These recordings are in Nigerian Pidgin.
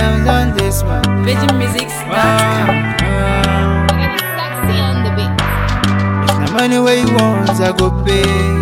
times on this one. VeggieMusics.com. Taxi on the beat. If the money where you want, I go pay.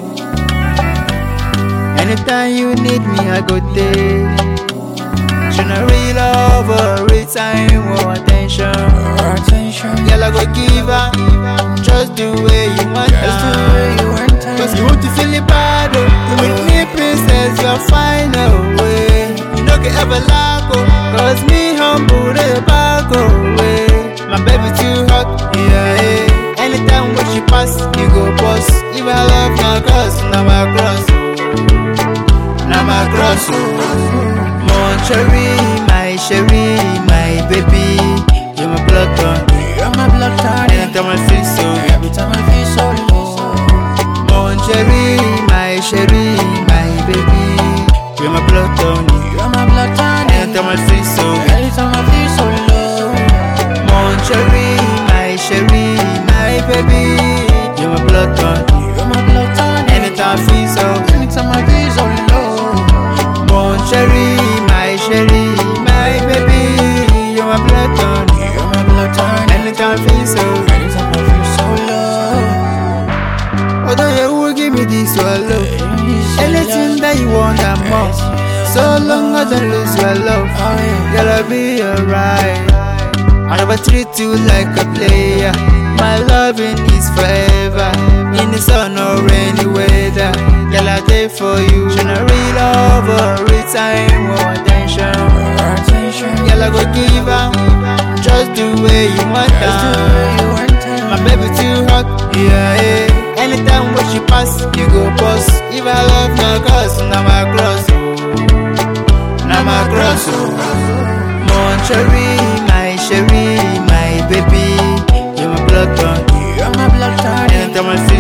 Anytime you need me, I go there. Shouldn't real love or real time or attention. Girl, I go give her just the way you want her. Cause you want to feel it bad, oh. You make me princess, you're fine away. You don't get ever lack, oh. Cause me humble, the back away. My baby too hot, yeah, yeah. Anytime when she pass, you go boss. If I love my cross, now my cross, now my cross, Mon cherry, my baby. You're my blood tonic. Anytime I feel so low. Mon cherry, my baby. You're my blood tonic. Anytime I feel so low. Mon cherry, my baby. You're my blood tonic. Anytime I feel so low. Mon cherry, my baby. You're my blood tonic. Anytime I feel so low. Although you will give me this swallow. Anything that you want, I'm more. So long I don't lose your love. Girl, I'll be alright. I never treat you like a player. My loving is forever. In the sun or rainy weather. Girl, I'll take for you. Shouldn't real love or real time or attention. Girl, I go give her just the way you want her. My baby too hot, yeah, yeah. Anytime when she pass, you go boss. If I love my cross, now my cross, now my cross, Mon cherry, my baby. You're my blood tonic. Anytime I feel